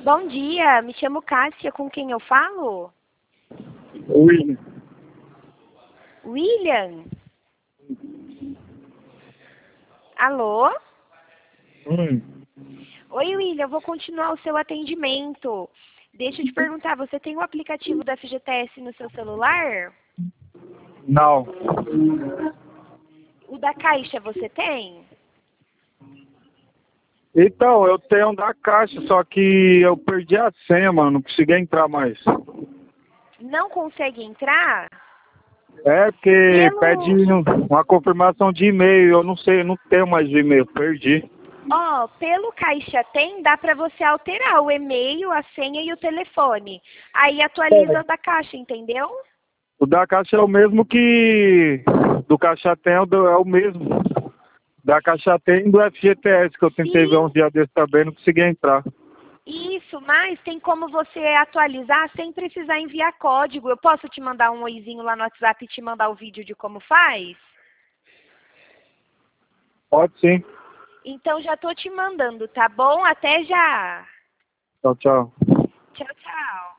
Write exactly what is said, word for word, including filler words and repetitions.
Bom dia, me chamo Cássia, com quem eu falo? William. William? Alô? Hum. Oi, William, eu vou continuar o seu atendimento. Deixa eu te perguntar, você tem o aplicativo da F G T S no seu celular? Não. O da Caixa você tem? Então, eu tenho um da Caixa, só que eu perdi a senha, mano. Não consegui entrar mais. Não consegue entrar? É porque Pelo... pede um- uma confirmação de e-mail. Eu não sei, eu não tenho mais de e-mail. Perdi. Ó, pelo Caixa Tem, dá pra você alterar o e-mail, a senha e o telefone. Aí atualiza o da Caixa, entendeu? O da Caixa é o mesmo que... Do Caixa Tem é o do- é o mesmo. Da Caixa Tem e do F G T S, que eu tentei ver Sim. um dia desse também, não consegui entrar. Isso, mas tem como você atualizar sem precisar enviar código. Eu posso te mandar um oizinho lá no WhatsApp e te mandar o vídeo de como faz? Pode sim. Então já tô te mandando, tá bom? Até já. Tchau, tchau. Tchau, tchau.